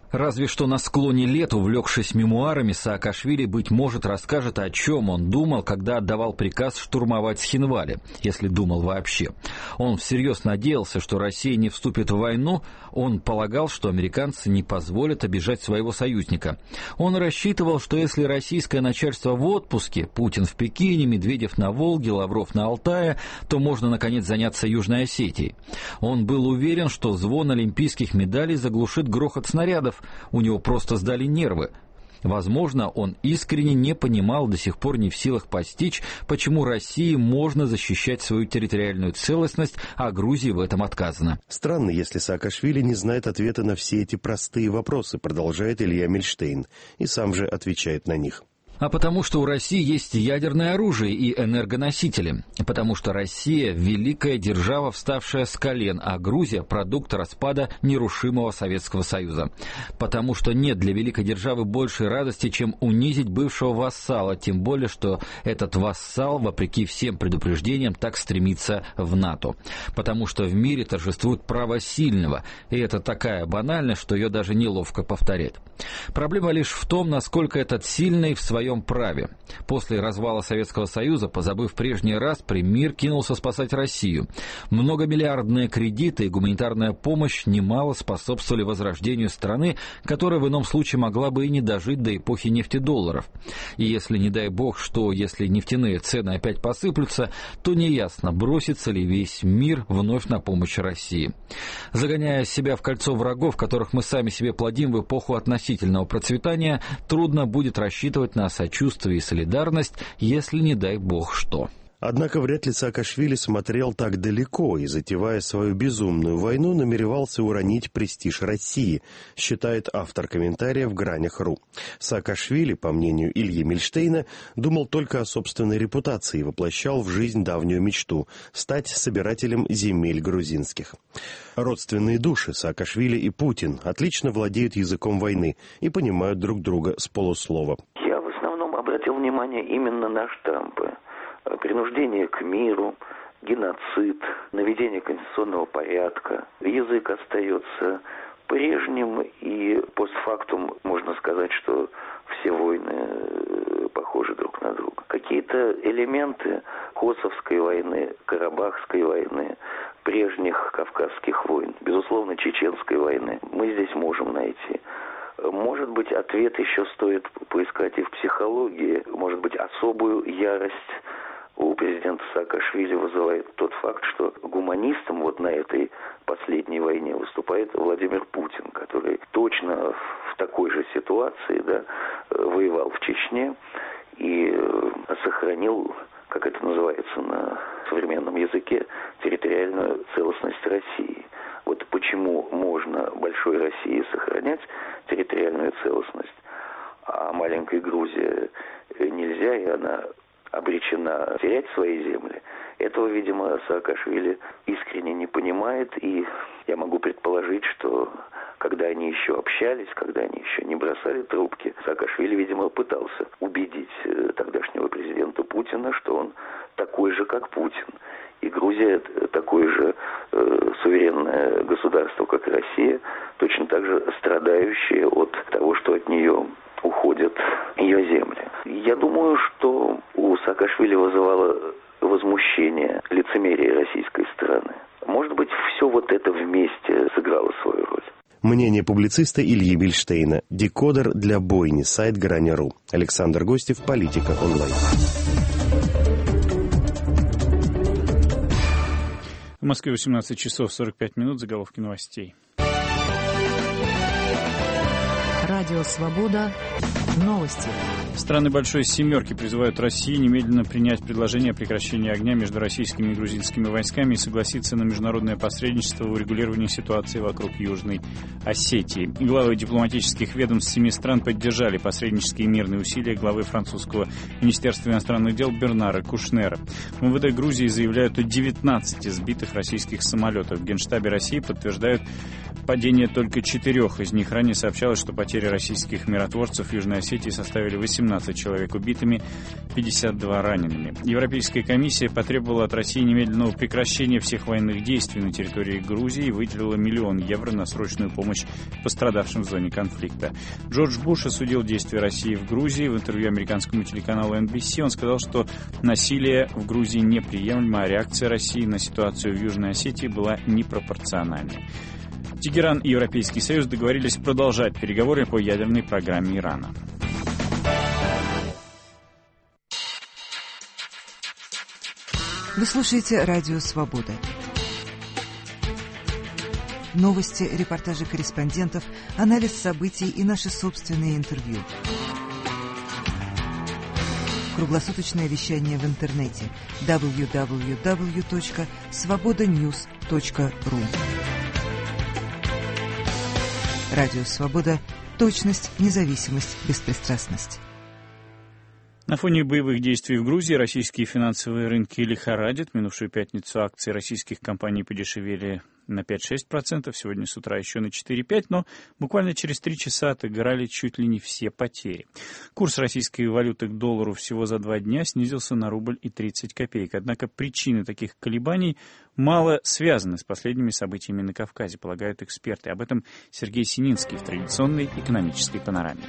Разве что на склоне лет, увлекшись мемуарами, Саакашвили, быть может, расскажет, о чем он думал, когда отдавал приказ штурмовать Схинвали, если думал вообще. Он всерьез надеялся, что Россия не вступит в войну, он полагал, что американцы не позволят обижать своего союзника. Он рассчитывал, что если российское начальство в отпуске, Путин в Пекине, Медведев на Волге, Лавров на Алтае, то можно, наконец, заняться Южной Осетией. Он был уверен, что звон олимпийских медалей заглушит грохот снарядов, у него просто сдали нервы. Возможно, он искренне не понимал, до сих пор не в силах постичь, почему России можно защищать свою территориальную целостность, а Грузии в этом отказано. Странно, если Саакашвили не знает ответа на все эти простые вопросы, продолжает Илья Мильштейн, и сам же отвечает на них. А потому что у России есть ядерное оружие и энергоносители. Потому что Россия – великая держава, вставшая с колен, а Грузия – продукт распада нерушимого Советского Союза. Потому что нет для великой державы большей радости, чем унизить бывшего вассала, тем более, что этот вассал, вопреки всем предупреждениям, так стремится в НАТО. Потому что в мире торжествует право сильного, и это такая банальность, что ее даже неловко повторять. Проблема лишь в том, насколько этот сильный в своем праве. После развала Советского Союза, позабыв прежний распри, мир кинулся спасать Россию. Многомиллиардные кредиты и гуманитарная помощь немало способствовали возрождению страны, которая в ином случае могла бы и не дожить до эпохи нефтедолларов. И если, не дай бог, что если нефтяные цены опять посыплются, то неясно, бросится ли весь мир вновь на помощь России. Загоняя себя в кольцо врагов, которых мы сами себе плодим в эпоху относительного процветания, трудно будет рассчитывать на сочувствие и солидарность, если не дай бог что. Однако вряд ли Саакашвили смотрел так далеко и, затевая свою безумную войну, намеревался уронить престиж России, считает автор комментария в «Гранях.ру». Саакашвили, по мнению Ильи Мильштейна, думал только о собственной репутации и воплощал в жизнь давнюю мечту – стать собирателем земель грузинских. Родственные души Саакашвили и Путин отлично владеют языком войны и понимают друг друга с полуслова. Я в основном обратил внимание именно на штампы. Принуждение к миру, геноцид, наведение конституционного порядка. Язык остается прежним, и постфактум можно сказать, что все войны похожи друг на друга. Какие-то элементы Косовской войны, Карабахской войны, прежних Кавказских войн, безусловно, Чеченской войны мы здесь можем найти. Может быть, ответ еще стоит поискать и в психологии. Может быть, особую ярость у президента Саакашвили вызывает тот факт, что гуманистом вот на этой последней войне выступает Владимир Путин, который точно в такой же ситуации, да, воевал в Чечне и сохранил, как это называется на современном языке, территориальную целостность России. Вот почему можно большой России сохранять территориальную целостность, а маленькой Грузии нельзя, и она обречена терять свои земли. Этого, видимо, Саакашвили искренне не понимает, и я могу предположить, что когда они еще общались, когда они еще не бросали трубки, Саакашвили, видимо, пытался убедить тогдашнего президента Путина, что он такой же, как Путин. И Грузия такое же э, суверенное государство, как и Россия, точно так же страдающее от того, что от нее уходят ее земли. Я думаю, что у Саакашвили вызывало возмущение лицемерие российской стороны. Может быть, все вот это вместе сыграло свою роль. Мнение публициста Ильи Мильштейна. Декодер для бойни. Сайт Граня.ру. Александр Гостев. Политика онлайн. В Москве восемнадцать часов сорок пять минут. Заголовки новостей. Радио «Свобода». Новости. Страны Большой Семерки призывают Россию немедленно принять предложение о прекращении огня между российскими и грузинскими войсками и согласиться на международное посредничество в урегулировании ситуации вокруг Южной Осетии. Главы дипломатических ведомств семи стран поддержали посреднические мирные усилия главы французского Министерства иностранных дел Бернара Кушнера. В эм вэ дэ Грузии заявляют о девятнадцати сбитых российских самолетах. В Генштабе России подтверждают падение только четырех. Из них ранее сообщалось, что потери российских миротворцев в Южной Осетии составили восемнадцать восемнадцать человек убитыми, пятьдесят два ранеными. Европейская комиссия потребовала от России немедленного прекращения всех военных действий на территории Грузии и выделила миллион евро на срочную помощь пострадавшим в зоне конфликта. Джордж Буш осудил действия России в Грузии. В интервью американскому телеканалу эн би си он сказал, что насилие в Грузии неприемлемо, а реакция России на ситуацию в Южной Осетии была непропорциональной. Тегеран и Европейский Союз договорились продолжать переговоры по ядерной программе Ирана. Вы слушаете «Радио Свобода». Новости, репортажи корреспондентов, анализ событий и наши собственные интервью. Круглосуточное вещание в интернете дабл ю дабл ю дабл ю точка свобода ньюс точка ру. Радио «Свобода». Точность, независимость, беспристрастность. На фоне боевых действий в Грузии российские финансовые рынки лихорадят. В минувшую пятницу акции российских компаний подешевели на пять-шесть процентов, сегодня с утра еще на четыре-пять процента, но буквально через три часа отыграли чуть ли не все потери. Курс российской валюты к доллару всего за два дня снизился на рубль и тридцать копеек. Однако причины таких колебаний мало связаны с последними событиями на Кавказе, полагают эксперты. Об этом Сергей Сининский в традиционной экономической панораме.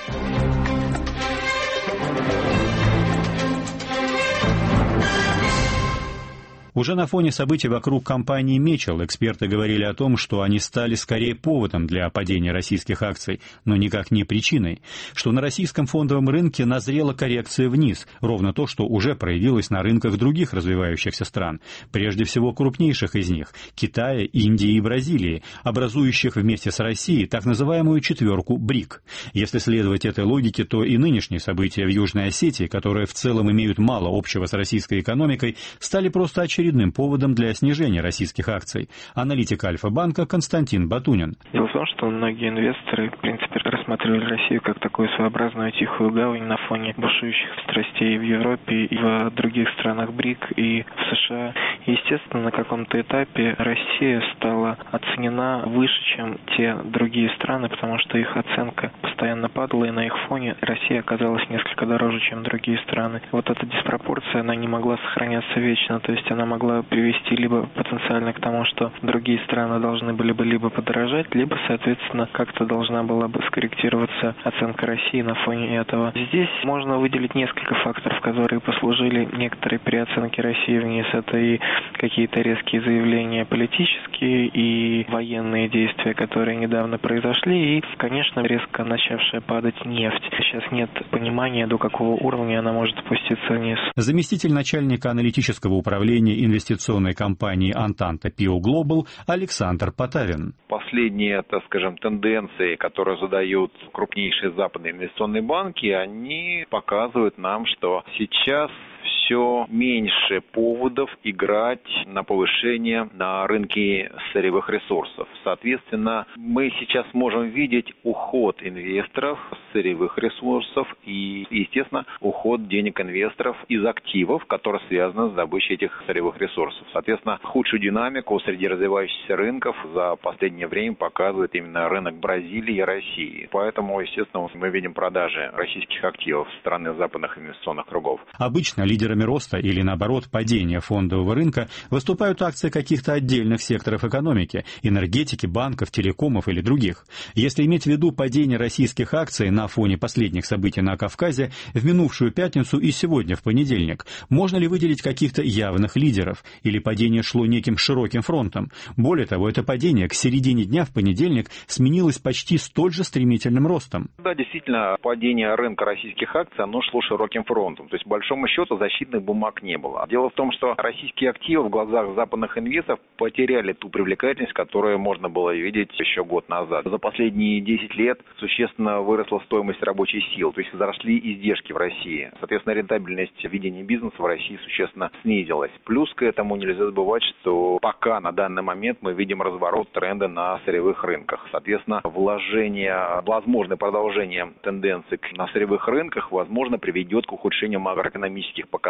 Уже на фоне событий вокруг компании «Мечел» эксперты говорили о том, что они стали скорее поводом для падения российских акций, но никак не причиной, что на российском фондовом рынке назрела коррекция вниз, ровно то, что уже проявилось на рынках других развивающихся стран, прежде всего крупнейших из них – Китая, Индии и Бразилии, образующих вместе с Россией так называемую четверку БРИК. Если следовать этой логике, то и нынешние события в Южной Осетии, которые в целом имеют мало общего с российской экономикой, стали просто очередным очередным поводом для снижения российских акций. Аналитик Альфа-банка Константин Батунин. Дело в том, что многие инвесторы, в принципе, рассматривали Россию как такую своеобразную тихую гавань на фоне бушующих страстей в Европе и в других странах БРИК и в США. Естественно, на каком-то этапе Россия стала оценена выше, чем те другие страны, потому что их оценка постоянно падала, и на их фоне Россия оказалась несколько дороже, чем другие страны. Вот эта диспропорция, она не могла сохраняться вечно, то есть она могла привести либо потенциально к тому, что другие страны должны были бы либо подорожать, либо, соответственно, как-то должна была бы скорректироваться оценка России на фоне этого. Здесь можно выделить несколько факторов, которые послужили некоторой переоценке России вниз. Это и какие-то резкие заявления политические, и военные действия, которые недавно произошли, и, конечно, резко начавшая падать нефть. Сейчас нет понимания, до какого уровня она может опуститься вниз. Заместитель начальника аналитического управления инвестиционной компании «Антанта Пио Глобал» Александр Потавин. Последние, так скажем, тенденции, которые задают крупнейшие западные инвестиционные банки, они показывают нам, что сейчас все меньше поводов играть на повышение на рынке сырьевых ресурсов. Соответственно, мы сейчас можем видеть уход инвесторов с сырьевых ресурсов и, естественно, уход денег инвесторов из активов, которые связаны с добычей этих сырьевых ресурсов. Соответственно, худшую динамику среди развивающихся рынков за последнее время показывает именно рынок Бразилии и России. Поэтому, естественно, мы видим продажи российских активов со стороны западных инвестиционных кругов. Обычно лидерами роста или, наоборот, падения фондового рынка выступают акции каких-то отдельных секторов экономики – энергетики, банков, телекомов или других. Если иметь в виду падение российских акций на фоне последних событий на Кавказе в минувшую пятницу и сегодня в понедельник, можно ли выделить каких-то явных лидеров? Или падение шло неким широким фронтом? Более того, это падение к середине дня в понедельник сменилось почти столь же стремительным ростом. Да, действительно, падение рынка российских акций, оно шло широким фронтом. То есть, по большому счету, защитных бумаг не было. Дело в том, что российские активы в глазах западных инвесторов потеряли ту привлекательность, которую можно было видеть еще год назад. За последние десять лет существенно выросла стоимость рабочей силы, то есть возросли издержки в России. Соответственно, рентабельность ведения бизнеса в России существенно снизилась. Плюс к этому нельзя забывать, что пока на данный момент мы видим разворот тренда на сырьевых рынках. Соответственно, вложение, возможное продолжение тенденций на сырьевых рынках, возможно, приведет к ухудшению макроэкономических показателей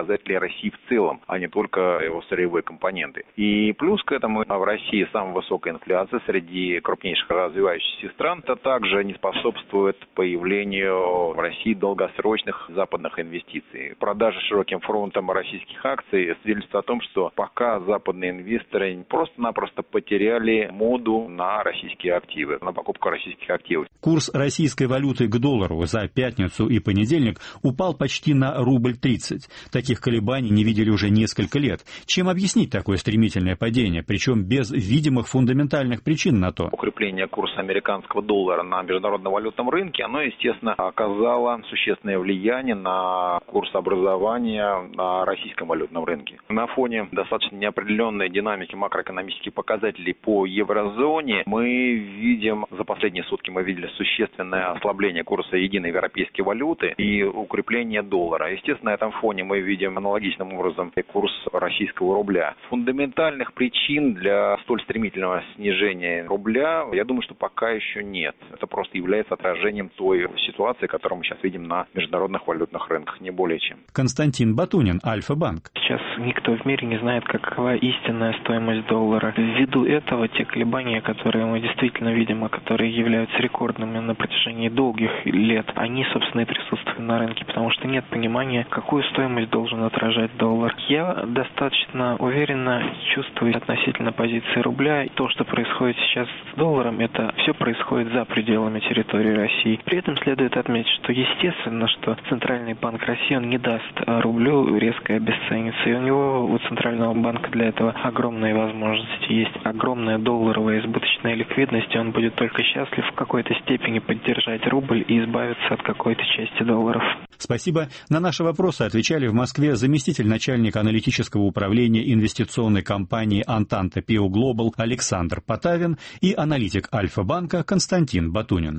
показатели России в целом, а не только его сырьевые компоненты. И плюс к этому в России самая высокая инфляция среди крупнейших развивающихся стран. Это также не способствует появлению в России долгосрочных западных инвестиций. Продажи широким фронтом российских акций свидетельствуют о том, что пока западные инвесторы просто-напросто потеряли моду на российские активы, на покупку российских активов. Курс российской валюты к доллару за пятницу и понедельник упал почти на рубль тридцать. Таких колебаний не видели уже несколько лет. Чем объяснить такое стремительное падение, причем без видимых фундаментальных причин на то? Укрепление курса американского доллара на международном валютном рынке, оно, естественно, оказало существенное влияние на курс образования на российском валютном рынке. На фоне достаточно неопределенной динамики макроэкономических показателей по еврозоне мы видим, за последние сутки мы видели существенное ослабление курса единой европейской валюты и укрепление доллара. Естественно, на этом фоне мы видим аналогичным образом и курс российского рубля. Фундаментальных причин для столь стремительного снижения рубля, я думаю, что пока еще нет. Это просто является отражением той ситуации, которую мы сейчас видим на международных валютных рынках, не более чем. Константин Батунин, Альфа-банк. Сейчас никто в мире не знает, какова истинная стоимость доллара. Ввиду этого те колебания, которые мы действительно видим, а которые являются рекордными на протяжении долгих лет, они, собственно, и присутствуют на рынке, потому что нет понимания, какую стоимость должен отражать доллар. Я достаточно уверенно чувствую относительно позиции рубля. То, что происходит сейчас с долларом, это все происходит за пределами территории России. При этом следует отметить, что естественно, что Центральный банк России он не даст рублю резко обесцениться. И у него, у Центрального банка для этого огромные возможности. Есть огромная долларовая избыточная ликвидность, и он будет только счастлив в какой-то степени поддержать рубль и избавиться от какой-то части долларов. Спасибо. На наши вопросы отвечали в Москве заместитель начальника аналитического управления инвестиционной компании «Антанта Пио Глобал» Александр Потавин и аналитик Альфа-банка Константин Батунин.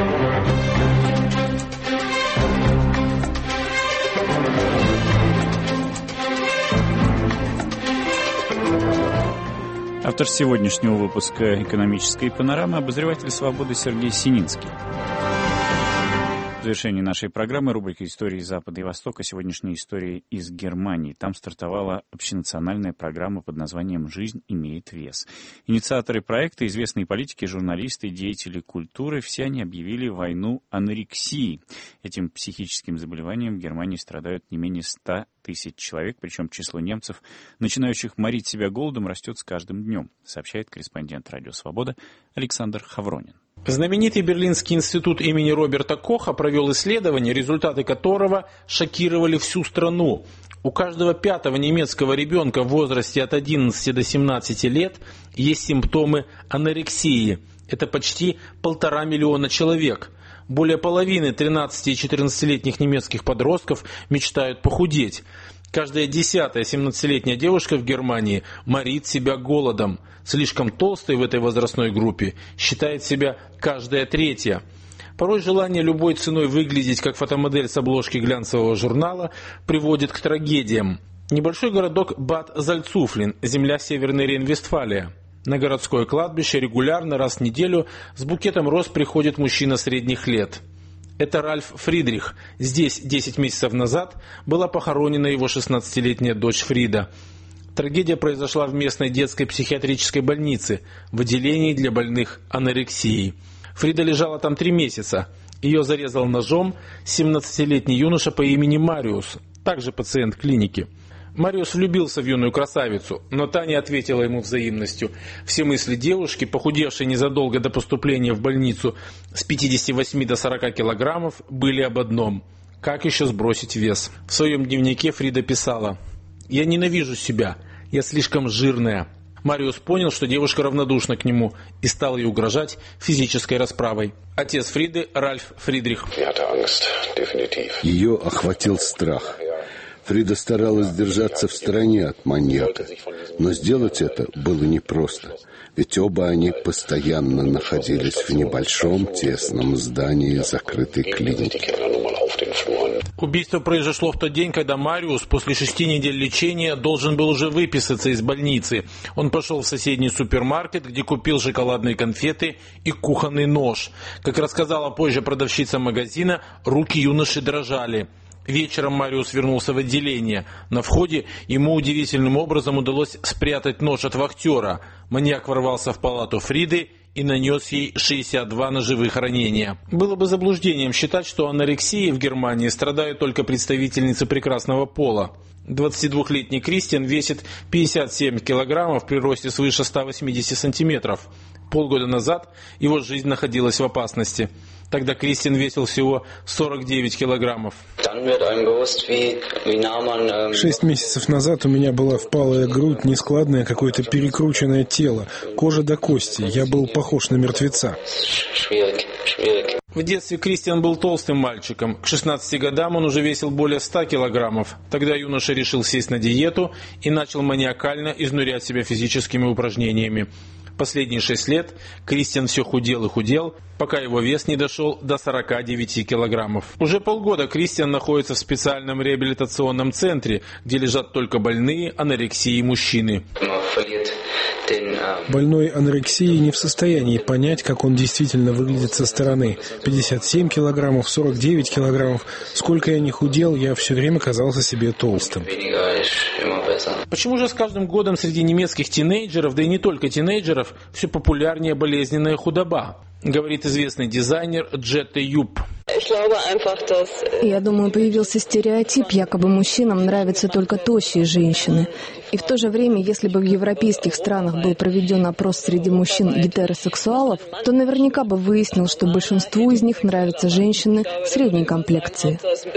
Автор сегодняшнего выпуска «Экономической панорамы» обозреватель «Свободы» Сергей Сининский. В завершении нашей программы рубрика «Истории Запада и Востока». Сегодняшняя история из Германии. Там стартовала общенациональная программа под названием «Жизнь имеет вес». Инициаторы проекта, известные политики, журналисты, деятели культуры, все они объявили войну анорексии. Этим психическим заболеванием в Германии страдают не менее ста тысяч человек, причем число немцев, начинающих морить себя голодом, растет с каждым днем, сообщает корреспондент «Радио Свобода» Александр Хавронин. Знаменитый Берлинский институт имени Роберта Коха провел исследование, результаты которого шокировали всю страну. У каждого пятого немецкого ребенка в возрасте от одиннадцати до семнадцати лет есть симптомы анорексии. Это почти полтора миллиона человек. Более половины тринадцати- и четырнадцатилетних немецких подростков мечтают похудеть. Каждая десятая семнадцатилетняя девушка в Германии морит себя голодом. Слишком толстой в этой возрастной группе считает себя каждая третья. Порой желание любой ценой выглядеть как фотомодель с обложки глянцевого журнала приводит к трагедиям. Небольшой городок Бад-Зальцуфлин, земля Северной Рейн-Вестфалия. На городское кладбище регулярно раз в неделю с букетом роз приходит мужчина средних лет. Это Ральф Фридрих. Здесь десять месяцев назад была похоронена его шестнадцатилетняя дочь Фрида. Трагедия произошла в местной детской психиатрической больнице, в отделении для больных анорексией. Фрида лежала там три месяца. Ее зарезал ножом семнадцатилетний юноша по имени Мариус, также пациент клиники. Мариус влюбился в юную красавицу, но та не ответила ему взаимностью. Все мысли девушки, похудевшей незадолго до поступления в больницу с пятидесяти восьми до сорока килограммов, были об одном – как еще сбросить вес. В своем дневнике Фрида писала: «Я ненавижу себя, я слишком жирная». Мариус понял, что девушка равнодушна к нему, и стал ей угрожать физической расправой. Отец Фриды – Ральф Фридрих. Ее охватил страх. Фрида старалась держаться в стороне от маньяка, но сделать это было непросто, ведь оба они постоянно находились в небольшом тесном здании закрытой клиники. Убийство произошло в тот день, когда Мариус после шести недель лечения должен был уже выписаться из больницы. Он пошел в соседний супермаркет, где купил шоколадные конфеты и кухонный нож. Как рассказала позже продавщица магазина, руки юноши дрожали. Вечером Мариус вернулся в отделение. На входе ему удивительным образом удалось спрятать нож от вахтера. Маньяк ворвался в палату Фриды и нанес ей шестьдесят два ножевых ранения. Было бы заблуждением считать, что анорексией в Германии страдают только представительницы прекрасного пола. двадцатидвухлетний Кристиан весит пятьдесят семь килограммов при росте свыше ста восьмидесяти сантиметров. Полгода назад его жизнь находилась в опасности. Тогда Кристиан весил всего сорок девять килограммов. Шесть месяцев назад у меня была впалая грудь, нескладное какое-то перекрученное тело, кожа до кости. Я был похож на мертвеца. В детстве Кристиан был толстым мальчиком. К шестнадцати годам он уже весил более ста килограммов. Тогда юноша решил сесть на диету и начал маниакально изнурять себя физическими упражнениями. Последние шесть лет Кристиан все худел и худел, пока его вес не дошел до сорока девяти килограммов. Уже полгода Кристиан находится в специальном реабилитационном центре, где лежат только больные анорексией мужчины. Больной анорексией не в состоянии понять, как он действительно выглядит со стороны. пятьдесят семь килограммов, сорок девять килограммов. Сколько я ни худел, я все время казался себе толстым. Почему же с каждым годом среди немецких тинейджеров, да и не только тинейджеров, все популярнее болезненная худоба? Говорит известный дизайнер Джетте Юп. Я думаю, появился стереотип, якобы мужчинам нравятся только тощие женщины. И в то же время, если бы в европейских странах был проведен опрос среди мужчин-гетеросексуалов, то наверняка бы выяснил, что большинству из них нравятся женщины средней комплекции.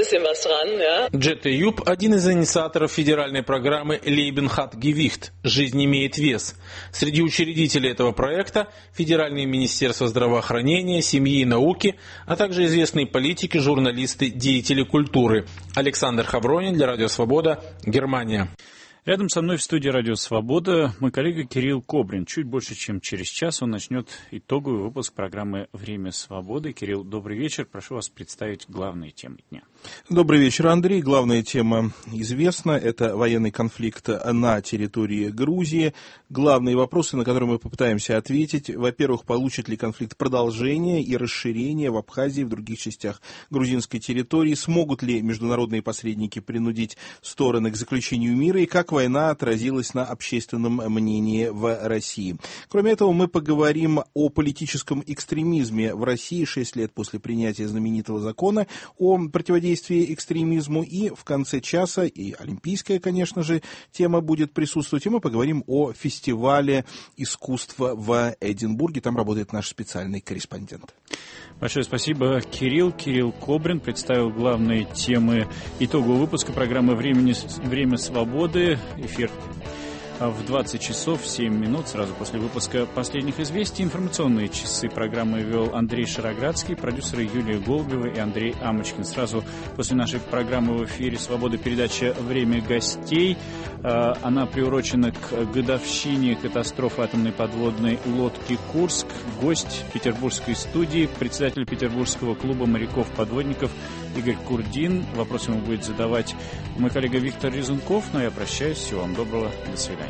Джетте Юп – один из инициаторов федеральной программы «Leben hat Gewicht» – «Жизнь имеет вес». Среди учредителей этого проекта – Федеральное министерство здравоохранения, семьи и науки, а также известные политики, журналисты, деятели культуры. Александр Хавронин для Радио Свобода, Германия. Рядом со мной в студии «Радио Свобода» мой коллега Кирилл Кобрин. Чуть больше, чем через час он начнет итоговый выпуск программы «Время свободы». Кирилл, добрый вечер. Прошу вас представить главные темы дня. Добрый вечер, Андрей. Главная тема известна. Это военный конфликт на территории Грузии. Главные вопросы, на которые мы попытаемся ответить. Во-первых, получит ли конфликт продолжение и расширение в Абхазии и в других частях грузинской территории? Смогут ли международные посредники принудить стороны к заключению мира? И как война отразилась на общественном мнении в России? Кроме этого, мы поговорим о политическом экстремизме в России шесть лет после принятия знаменитого закона о противодействии экстремизму. И в конце часа, и олимпийская, конечно же, тема будет присутствовать. И мы поговорим о фестивале искусства в Эдинбурге. Там работает наш специальный корреспондент. Большое спасибо, Кирилл. Кирилл Кобрин представил главные темы итогового выпуска программы «Времени, «Время свободы». Эфир в двадцать часов семь минут, сразу после выпуска последних известий. Информационные часы программы вел Андрей Шароградский, продюсеры Юлия Голубева и Андрей Амочкин. Сразу после нашей программы в эфире «Свобода» передача «Время гостей». Она приурочена к годовщине катастрофы атомной подводной лодки «Курск». Гость петербургской студии, председатель Петербургского клуба моряков-подводников Игорь Курдин. Вопрос ему будет задавать мой коллега Виктор Резунков. Но я прощаюсь. Всего вам доброго. До свидания.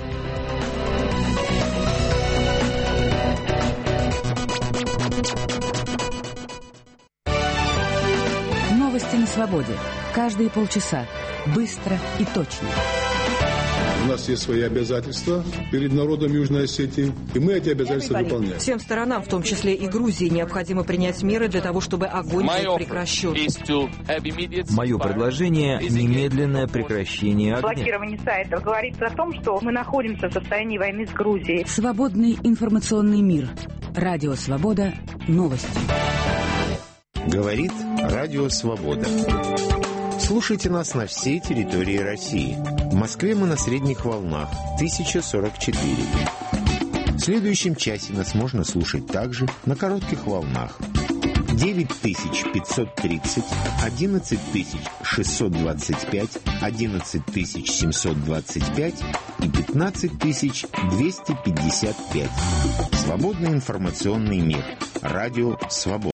Новости на свободе. Каждые полчаса. Быстро и точно. У нас есть свои обязательства перед народом Южной Осетии, и мы эти обязательства выполняем. Всем сторонам, в том числе и Грузии, необходимо принять меры для того, чтобы огонь был прекращен. Мое предложение – немедленное прекращение огня. Блокирование сайтов говорится о том, что мы находимся в состоянии войны с Грузией. Свободный информационный мир. Радио Свобода. Новости. Говорит Радио Свобода. Слушайте нас на всей территории России. В Москве мы на средних волнах тысяча сорок четыре. В следующем часе нас можно слушать также на коротких волнах девять тысяч пятьсот тридцать, одиннадцать тысяч шестьсот двадцать пять, одиннадцать тысяч семьсот двадцать пять и пятнадцать тысяч двести пятьдесят пять. Свободный информационный мир. Радио Свобода.